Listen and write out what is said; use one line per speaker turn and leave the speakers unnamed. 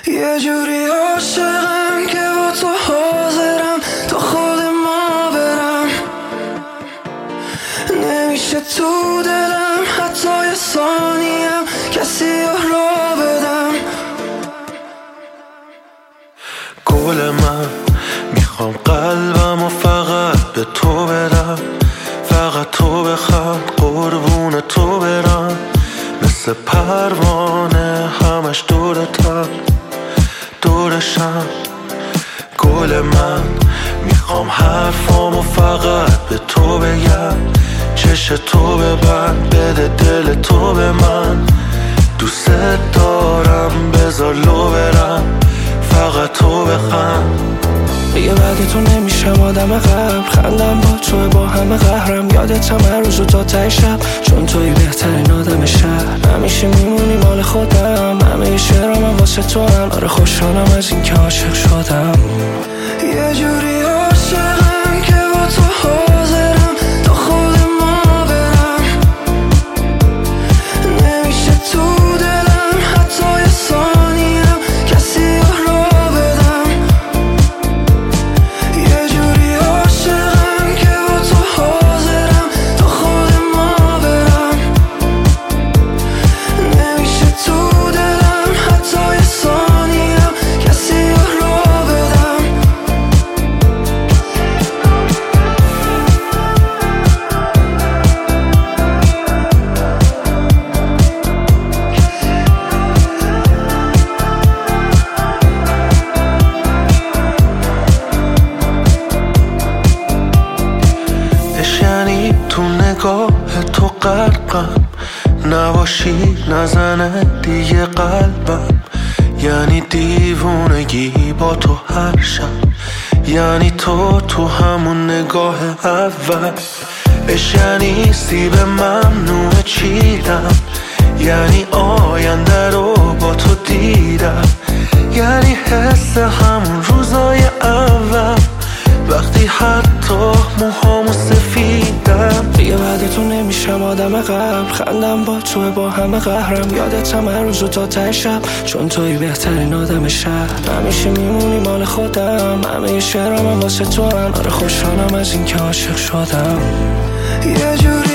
یه جوری عاشقم که با تو حاضرم تا خود ما برم، نمیشه تو دلم حتی یه ثانیم کسی را بدم.
گل من میخوام قلبم و فقط به تو بدم، فقط تو بخوام قربون تو برم، مثل پروانه همش دورتم دورشم. گل من میخوام حرفامو فقط به تو بگم، چش تو ببند بده دل تو به من، دوست دارم بذار لو برم فقط تو بخند.
دیگه بعد تو نمیشم آدم قبل، خندم با توه با همه قهرم، یادتم هر روزو تا ته شب، چون توی بهترین آدم شهر، همیشه میمونی مال خودم، همه شعرام واسه تو هم، آره خوشحالم از این که عاشق شدم. یه جوری عاشقم که با تو حاضرم تا خود ما برم، نمیشه تو دلم حتی یه ثانیم کسی را بدم. یه جوری عاشقم که با تو حاضرم تا خود ما برم، نمیشه تو دلم حتی یه ثانیم کسی را بدم.
یعنی تو نگاه تو غرقم، نباشی نزنه دیگه قلبم، یعنی دیوونگی با تو هر شب، یعنی تو همون نگاه اول، یعنی سیب ممنوع چیدم، یعنی آینده رو با تو دیدم، یعنی حس همون روزای اول وقتی حتی موهامو سفیدم.
دیگه بعد تو نمیشم آدم قبل، خندم با توه با همه قهرم، یادتم هر روزو تا ته شب، چون توی بهترین آدم شهر، همیشه میمونی مال خودم، همه شعرام واسه تو هم، آره خوشحالم از این که عاشق شدم. یه جوری